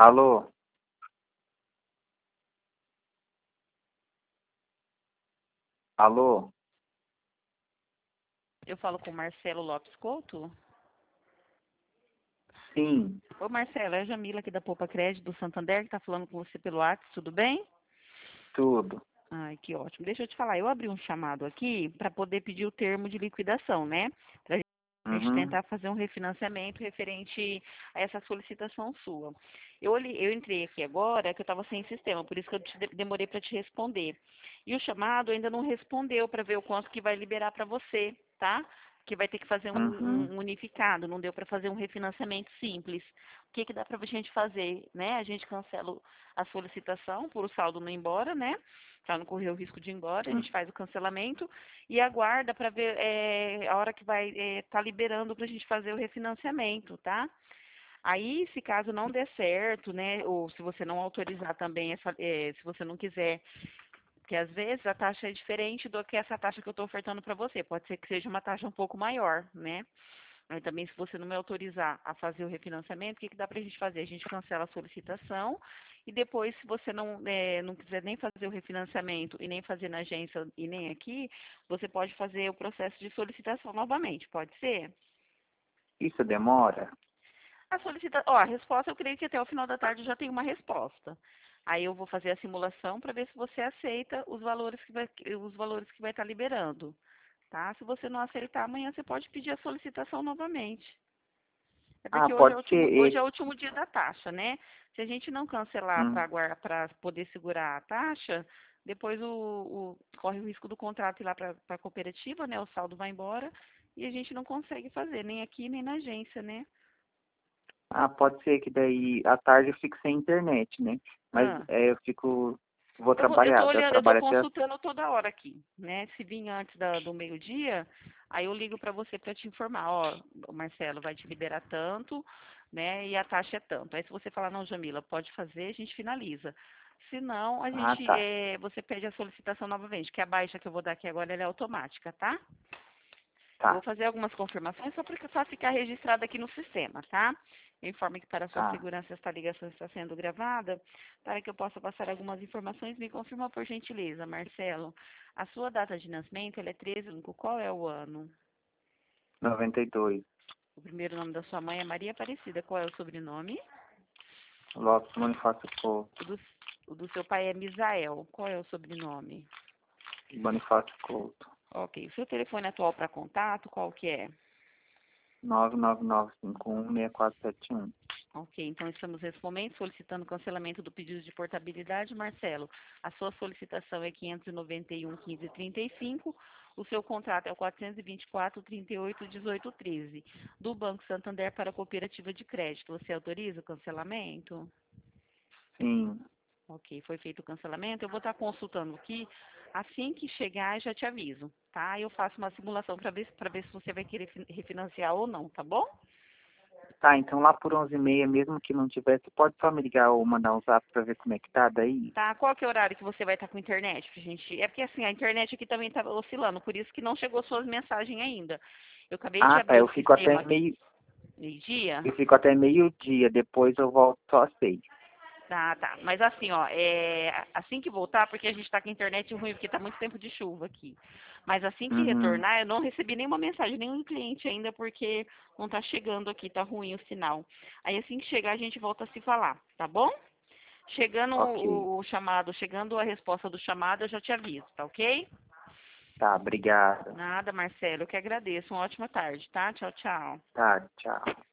Alô? Alô? Eu falo com o Marcelo Lopes Couto. Sim, Ô Marcelo, é a Jamila aqui da Poupa Crédito do Santander que está falando com você pelo WhatsApp, tudo bem? tudo. Ai, que ótimo. Deixa eu te falar, eu abri um chamado aqui para poder pedir o termo de liquidação, né? Para a gente Uhum, tentar fazer um refinanciamento referente a essa solicitação sua. Eu entrei aqui agora, que eu estava sem sistema, por isso que eu demorei para te responder. E o chamado ainda não respondeu para ver o quanto que vai liberar para você, tá? Que vai ter que fazer uhum. um unificado, não deu para fazer um refinanciamento simples. O que que dá para a gente fazer, né? A gente cancela a solicitação por o saldo não ir embora, né? Para não correr o risco de ir embora, a gente faz o cancelamento e aguarda para ver a hora que vai estar liberando para a gente fazer o refinanciamento, tá? Aí, se caso não der certo, né, ou se você não autorizar também, se você não quiser, porque às vezes a taxa é diferente do que essa taxa que eu estou ofertando para você, pode ser que seja uma taxa um pouco maior, né? Aí também, se você não me autorizar a fazer o refinanciamento, o que dá para a gente fazer? A gente cancela a solicitação e depois, se você não quiser nem fazer o refinanciamento e nem fazer na agência e nem aqui, você pode fazer o processo de solicitação novamente, pode ser? Isso demora? A resposta eu creio que até o final da tarde já tem uma resposta. Aí eu vou fazer a simulação para ver se você aceita os valores que vai estar liberando, tá? Se você não aceitar, amanhã você pode pedir a solicitação novamente. É Ah, porque pode ser. hoje é o último dia da taxa, né? Se a gente não cancelar Hum. para poder segurar a taxa, depois corre o risco do contrato ir lá para a cooperativa, né? O saldo vai embora e a gente não consegue fazer, nem aqui nem na agência, né? Ah, pode ser que daí à tarde eu fico sem internet, né? Mas Ah, eu fico. Vou eu tô trabalhar. Eu olhando, eu tô trabalho até as. consultando toda hora aqui, né? Se vir antes do meio-dia, aí eu ligo para você para te informar, ó, o Marcelo vai te liberar tanto, né? E a taxa é tanto. Aí se você falar, não, Jamila, pode fazer, a gente finaliza. Se não, Ah, tá. você pede a solicitação novamente, que a baixa que eu vou dar aqui agora ela é automática, tá? Eu vou Tá, fazer algumas confirmações só para ficar registrado aqui no sistema, tá? Eu informo que para sua tá. segurança esta ligação está sendo gravada, para que eu possa passar algumas informações. Me confirma por gentileza, Marcelo. A sua data de nascimento ela é 13/5. Qual é o ano? 92. O primeiro nome da sua mãe é Maria Aparecida. Qual é o sobrenome? Lopes Bonifácio O Couto. do, o do seu pai é Misael. Qual é o sobrenome? Bonifácio Couto. Ok. O seu telefone atual para contato, qual que é? 999516471. Ok, então estamos nesse momento solicitando o cancelamento do pedido de portabilidade. Marcelo, a sua solicitação é 591.1535, o seu contrato é o 424.38.18.13, do Banco Santander para a Cooperativa de Crédito. Você autoriza o cancelamento? Sim. Ok, foi feito o cancelamento. Eu vou estar consultando aqui. Assim que chegar, eu já te aviso, tá? Eu faço uma simulação para ver se você vai querer refinanciar ou não, tá bom? Tá, então lá por 11h30, mesmo que não tivesse, pode só me ligar ou mandar um zap pra ver como é que tá daí? Tá, qual que é o horário que você vai estar com a internet pra gente? É porque assim, a internet aqui também tá oscilando, por isso que não chegou suas mensagens ainda. Eu acabei de Ah, tá, abrir o sistema aqui, meio-dia. eu fico até meio-dia, depois eu volto só às 6. Tá, tá. Mas assim, ó, assim que voltar, porque a gente tá com a internet ruim, porque tá muito tempo de chuva aqui. Mas assim que Uhum. retornar, eu não recebi nenhuma mensagem, nenhum cliente ainda, porque não tá chegando aqui, tá ruim o sinal. Aí assim que chegar, a gente volta a se falar, tá bom? Chegando Ok. o chamado, chegando a resposta do chamado, eu já te aviso, tá ok? Tá, obrigado. Nada, Marcelo, eu que agradeço. Uma ótima tarde, tá? Tchau, tchau. Tá, tchau.